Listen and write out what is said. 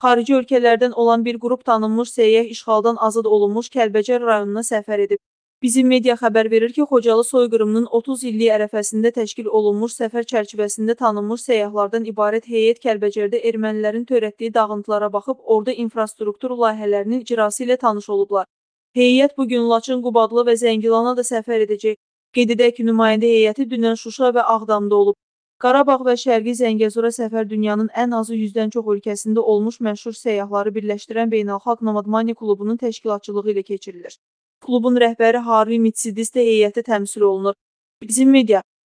Xarici ölkələrdən olan bir qrup tanınmış səyyah işğaldan azad olunmuş Kəlbəcər rayonuna səfər edib. Bizim media xəbər verir ki, Xocalı soyqırımının 30 illiyi ərəfəsində təşkil olunmuş səfər çərçivəsində tanınmış səyyahlardan ibarət heyət Kəlbəcərdə ermənilərin törətdiyi dağıntılara baxıb, orada infrastruktur layihələrinin icrası ilə tanış olublar. Heyət bugün Laçın, Qubadlı və Zəngilana da səfər edəcək. Qeyd edək ki, nümayəndə heyəti dünən Şuşa və Ağdamda olub. Qarabağ və Şərqi Zəngəzura səfər dünyanın ən azı 100-dən çox ölkəsində olmuş məşhur səyyahları birləşdirən Beynəlxalq Nomadmani klubunun təşkilatçılığı ilə keçirilir. Klubun rəhbəri Harri Mitsidis də heyətdə təmsil olunur. Bizim media